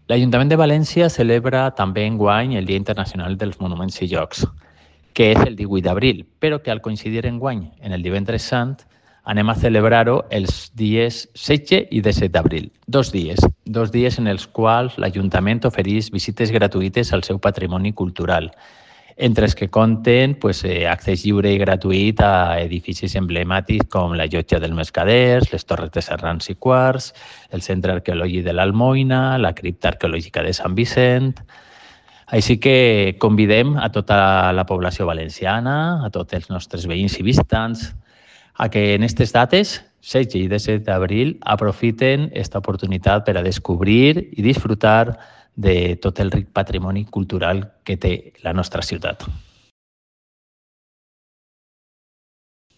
L'Ajuntament de València celebra també enguany el Dia Internacional dels Monuments i Llocs, que és el 18 d'abril, però que al coincidir enguany en el Divendres Sant anem a celebrar-ho els dies 16 i 17 d'abril. 2 dies en els quals l'Ajuntament ofereix visites gratuïtes al seu patrimoni cultural, entre els que compten accés lliure i gratuït a edificis emblemàtics com la Llotja dels Mercaders, les Torres de Serrans i Quarts, el Centre Arqueològic de l'Almoina, la Cripta Arqueològica de Sant Vicent. Així que convidem a tota la població valenciana, a tots els nostres veïns i visitants, a que en aquestes dates, 16 i 17 d'abril, aprofiten aquesta oportunitat per a descobrir i disfrutar de tot el ric patrimoni cultural que té la nostra ciutat.